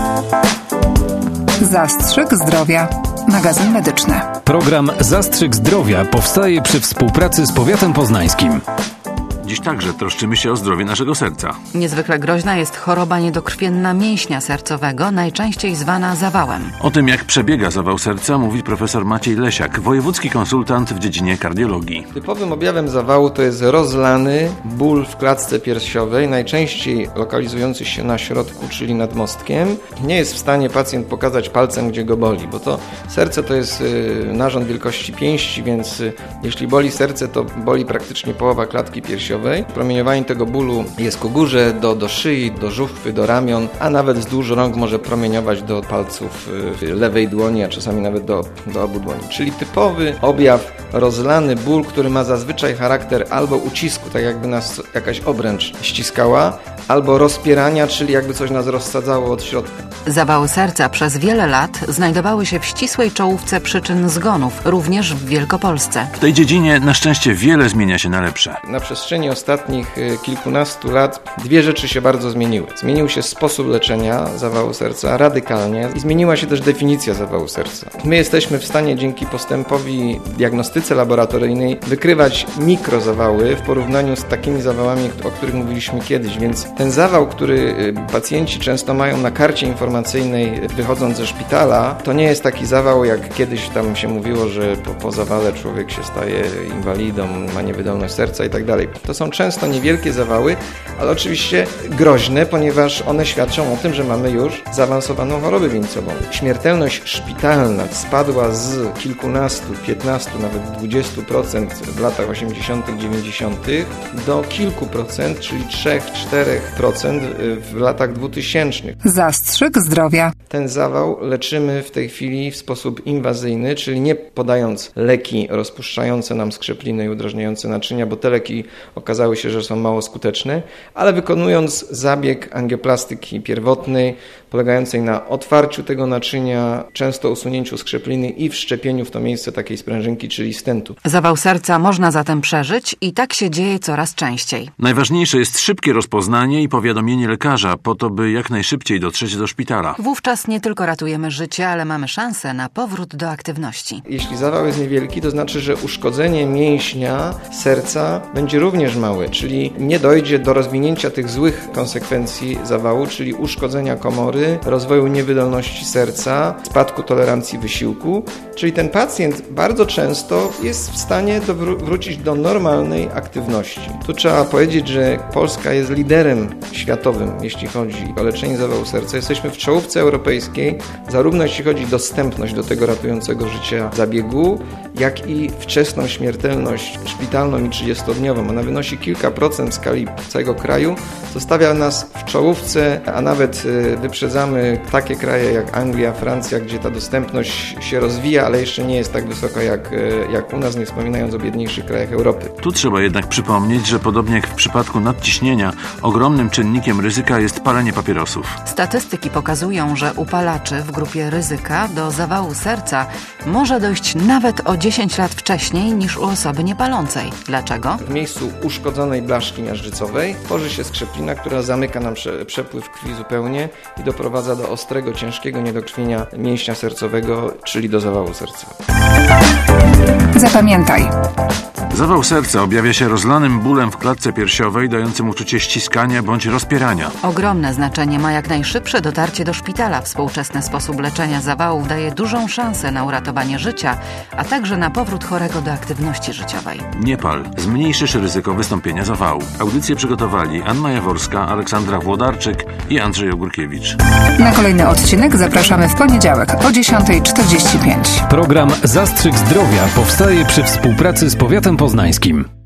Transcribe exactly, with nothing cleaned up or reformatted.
Zastrzyk zdrowia. Magazyn medyczny. Program Zastrzyk zdrowia powstaje przy współpracy z powiatem poznańskim. Dziś także troszczymy się o zdrowie naszego serca. Niezwykle groźna jest choroba niedokrwienna mięśnia sercowego, najczęściej zwana zawałem. O tym, jak przebiega zawał serca, mówi profesor Maciej Lesiak, wojewódzki konsultant w dziedzinie kardiologii. Typowym objawem zawału to jest rozlany ból w klatce piersiowej, najczęściej lokalizujący się na środku, czyli nad mostkiem. Nie jest w stanie pacjent pokazać palcem, gdzie go boli, bo to serce to jest narząd wielkości pięści, więc jeśli boli serce, to boli praktycznie połowa klatki piersiowej. Promieniowanie tego bólu jest ku górze, do, do szyi, do żuchwy, do ramion, a nawet wzdłuż rąk może promieniować do palców lewej dłoni, a czasami nawet do, do obu dłoni. Czyli typowy objaw rozlany ból, który ma zazwyczaj charakter albo ucisku, tak jakby nas jakaś obręcz ściskała, albo rozpierania, czyli jakby coś nas rozsadzało od środka. Zawały serca przez wiele lat znajdowały się w ścisłej czołówce przyczyn zgonów, również w Wielkopolsce. W tej dziedzinie na szczęście wiele zmienia się na lepsze. Na przestrzeni ostatnich kilkunastu lat dwie rzeczy się bardzo zmieniły. Zmienił się sposób leczenia zawału serca radykalnie i zmieniła się też definicja zawału serca. My jesteśmy w stanie dzięki postępowi diagnostyce laboratoryjnej wykrywać mikrozawały w porównaniu z takimi zawałami, o których mówiliśmy kiedyś, więc ten zawał, który pacjenci często mają na karcie informacyjnej wychodząc ze szpitala, to nie jest taki zawał, jak kiedyś tam się mówiło, że po, po zawale człowiek się staje inwalidą, ma niewydolność serca i tak dalej. To są często niewielkie zawały, ale oczywiście groźne, ponieważ one świadczą o tym, że mamy już zaawansowaną chorobę wieńcową. Śmiertelność szpitalna spadła z kilkunastu, piętnastu, nawet dwudziestu procent w latach osiemdziesiątych, dziewięćdziesiątych do kilku procent, czyli trzech, czterech procent w latach dwutysięcznych. Zastrzyk zdrowia. Ten zawał leczymy w tej chwili w sposób inwazyjny, czyli nie podając leki rozpuszczające nam skrzepliny i udrażniające naczynia, bo te leki okazały się, że są mało skuteczne, ale wykonując zabieg angioplastyki pierwotnej, polegającej na otwarciu tego naczynia, często usunięciu skrzepliny i wszczepieniu w to miejsce takiej sprężynki, czyli stentu. Zawał serca można zatem przeżyć i tak się dzieje coraz częściej. Najważniejsze jest szybkie rozpoznanie i powiadomienie lekarza, po to, by jak najszybciej dotrzeć do szpitala. Wówczas nie tylko ratujemy życie, ale mamy szansę na powrót do aktywności. Jeśli zawał jest niewielki, to znaczy, że uszkodzenie mięśnia serca będzie również małe, czyli nie dojdzie do rozwinięcia tych złych konsekwencji zawału, czyli uszkodzenia komory, rozwoju niewydolności serca, spadku tolerancji wysiłku, czyli ten pacjent bardzo często jest w stanie do wró- wrócić do normalnej aktywności. Tu trzeba powiedzieć, że Polska jest liderem światowym, jeśli chodzi o leczenie zawału serca. Jesteśmy w czołówce europejskiej, zarówno jeśli chodzi o dostępność do tego ratującego życia zabiegu, jak i wczesną śmiertelność szpitalną i trzydziestodniową. Ona wynosi kilka procent w skali całego kraju, co stawia nas w czołówce, a nawet wyprzedzamy takie kraje jak Anglia, Francja, gdzie ta dostępność się rozwija, ale jeszcze nie jest tak wysoka jak, jak u nas, nie wspominając o biedniejszych krajach Europy. Tu trzeba jednak przypomnieć, że podobnie jak w przypadku nadciśnienia, ogromnym czynnikiem ryzyka jest palenie papierosów. Statystyki pokazują, że u palaczy w grupie ryzyka do zawału serca może dojść nawet o dziesięć lat wcześniej niż u osoby niepalącej. Dlaczego? W miejscu uszkodzonej blaszki miażdżycowej tworzy się skrzeplina, która zamyka nam prze, przepływ krwi zupełnie i doprowadza do ostrego, ciężkiego niedokrwienia mięśnia sercowego, czyli do zawału serca. Zapamiętaj. Zawał serca objawia się rozlanym bólem w klatce piersiowej, dającym uczucie ściskania bądź rozpierania. Ogromne znaczenie ma jak najszybsze dotarcie do szpitala. Współczesny sposób leczenia zawałów daje dużą szansę na uratowanie życia, a także na powrót chorego do aktywności życiowej. Nie pal. Zmniejszysz ryzyko wystąpienia zawału. Audycję przygotowali Anna Jaworska, Aleksandra Włodarczyk i Andrzej Ogórkiewicz. Na kolejny odcinek zapraszamy w poniedziałek o dziesiąta czterdzieści pięć. Program Zastrzyk zdrowia powstaje przy współpracy z powiatem poznańskim.